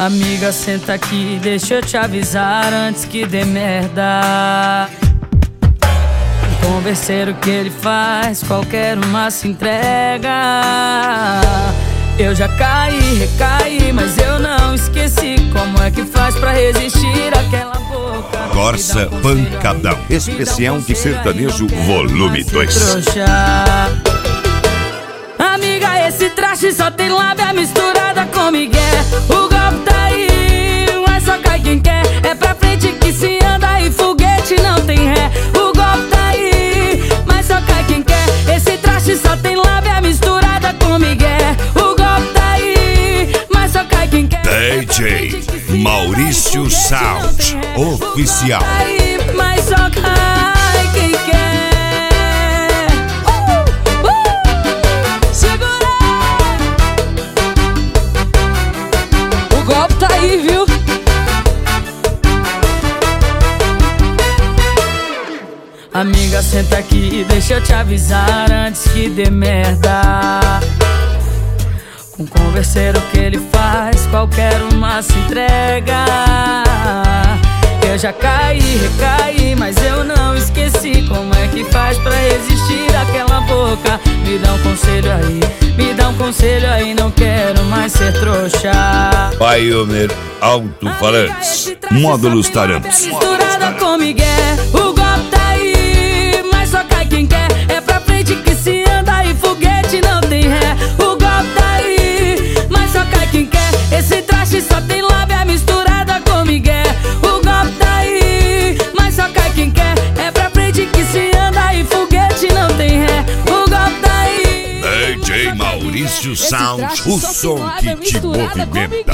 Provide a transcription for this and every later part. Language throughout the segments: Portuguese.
Amiga, senta aqui, deixa eu te avisar antes que dê merda. O converseiro que ele faz, qualquer uma se entrega. Eu já caí, recaí, mas eu não esqueci como é que faz pra resistir àquela boca. Corsa Pancadão, especial de sertanejo volume 2. Amiga, esse traste só tem lábia misturada com migué. O golpe tá aí, mas só cai quem quer. É pra frente que se anda e foguete não tem ré. O golpe tá aí, mas só cai quem quer. Esse traste só tem lábia misturada com migué. O golpe tá aí, mas só cai quem quer. DJ Maurício Sound Oficial. Mas só cai quem quer. Segura! O golpe tá aí, viu? Amiga, senta aqui, deixa eu te avisar antes que dê merda. Com o converseiro que ele faz, qualquer uma se entrega. Eu já caí, recaí, mas eu não esqueci como é que faz pra resistir àquela boca. Me dá um conselho aí, me dá um conselho aí, não quero mais ser trouxa. Pioneer Alto-Falantes, módulos Taramps. Misturada com migué, o golpe tá aí, mas só cai quem quer. É pra frente que se anda e foguete não tem ré. O golpe tá aí, mas só cai quem quer. Esse traste só tem lábia misturada com migué. O golpe tá aí, mas só cai quem quer. É pra frente que se anda e foguete não tem ré. O golpe tá aí. DJ Maurício Sound, o som que te movimenta.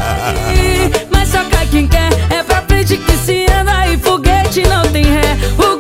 Mas só cai quem quer. É pra frente que se anda e foguete não tem ré.